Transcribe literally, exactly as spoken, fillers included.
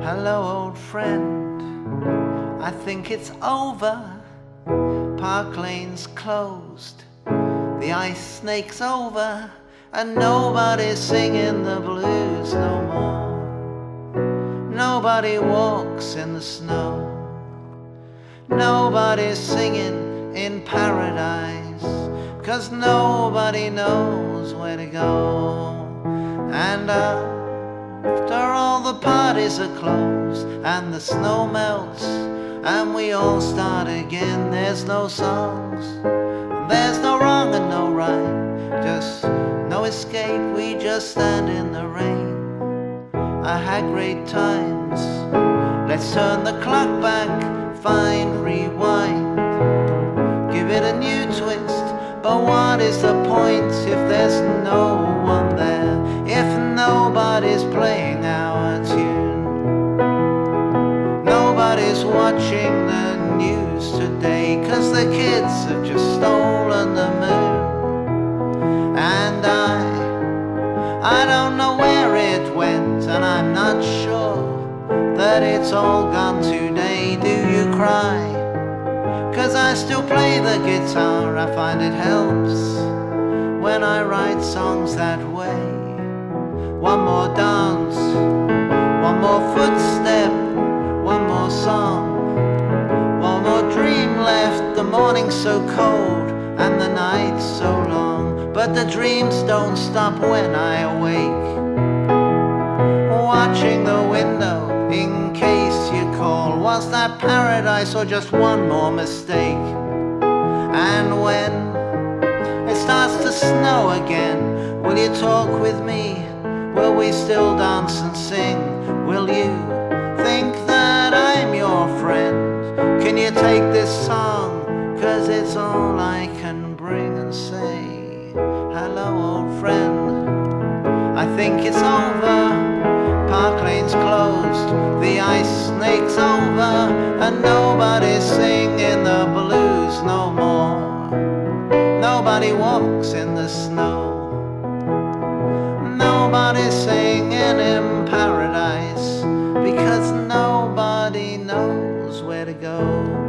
Hello, old friend, I think it's over. Park Lane's closed, the ice snake's over, and nobody's singing the blues no more. Nobody walks in the snow, nobody's singing in paradise, 'cause nobody knows where to go. And after all the parties are closed and the snow melts and we all start again, there's no songs, there's no wrong and no right, just no escape, we just stand in the rain. I had great times, let's turn the clock back, find rewind, give it a new twist. But what is the point if there's no one there, if nobody's playing our tune? Nobody's watching the news today, 'cause the kids have just stolen the moon. And I, I don't know where it went, and I'm not sure that it's all gone today. Do you cry? 'Cause I still play the guitar, I find it helps when I write songs that way. One more dance, one more footstep, one more song, one more dream left. The morning's so cold and the night's so long, but the dreams don't stop when I awake. Watching the window in case you call, was that paradise or just one more mistake? And when it starts to snow again, will you talk with me? Will we still dance and sing? Will you think that I'm your friend? Can you take this song? 'Cause it's all I can bring and say. Hello, old friend, I think it's over. Park Lane's closed, the ice snake's over, and nobody's singing the blues no more. Nobody walks in the snow, nobody's singing in paradise, because nobody knows where to go.